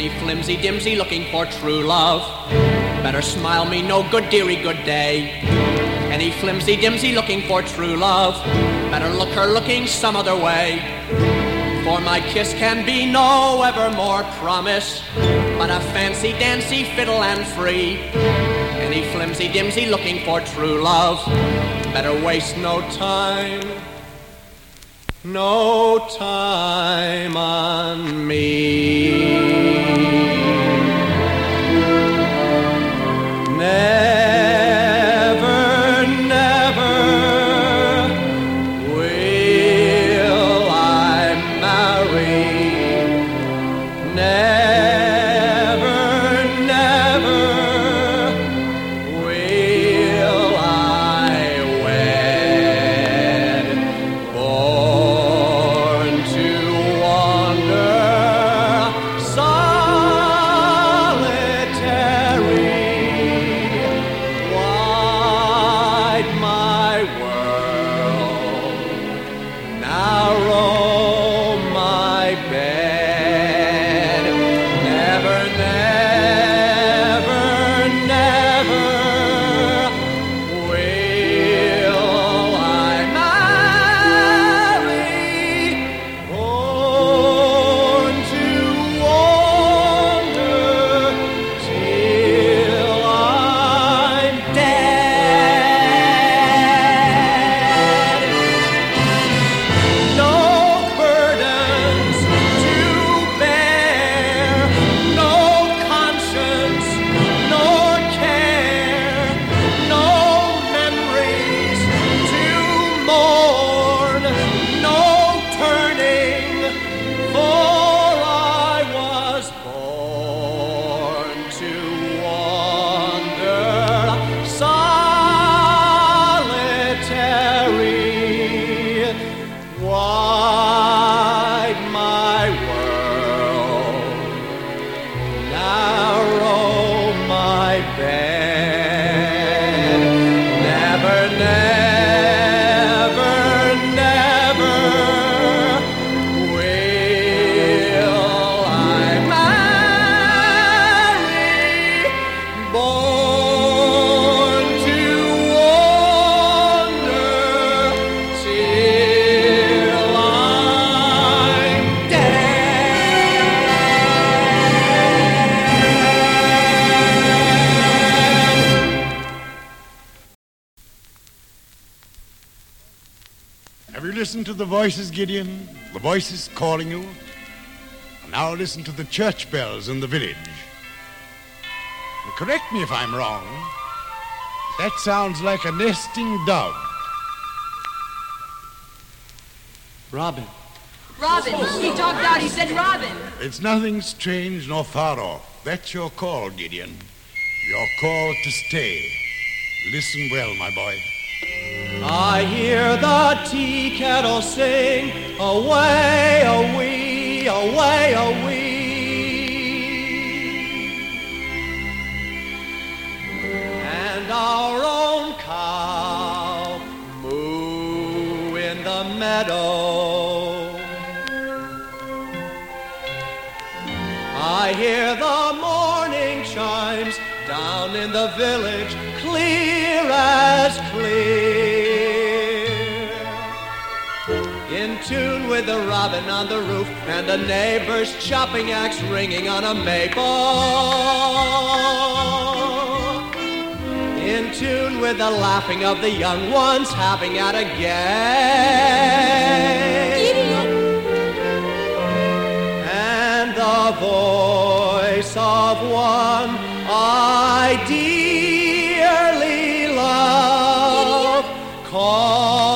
Any flimsy-dimsy looking for true love, better smile me no good dearie good day. Any flimsy-dimsy looking for true love, better look her looking some other way. For my kiss can be no evermore promise, but a fancy-dancy fiddle and free. Any flimsy-dimsy looking for true love, better waste no time on me. Never, never will I marry. Never, never will I wed. Born to wander solitary, wide my world, narrow my bed. Never, never, never will I marry. Born to wander till I'm dead. No burdens to bear, no conscience nor care, no memories to mourn, no turning, for I was born to wander solitary, wide my world, narrow my bed. Never, never, never will I marry. Born to wander till I'm Have you listened to the voices, Gideon? The voices calling you? Now listen to the church bells in the village. And correct me if I'm wrong. That sounds like a nesting dove. Robin. Robin. He talked out. He said Robin. It's nothing strange nor far off. That's your call, Gideon. Your call to stay. Listen well, my boy. I hear the tea kettle sing, away, away, away, away. And our own cow moo in the meadow. I hear the morning chimes down in the village, clear as clear. In tune with the robin on the roof and the neighbor's chopping axe ringing on a maple. In tune with the laughing of the young ones having at a game. And the voice of one I dearly love calls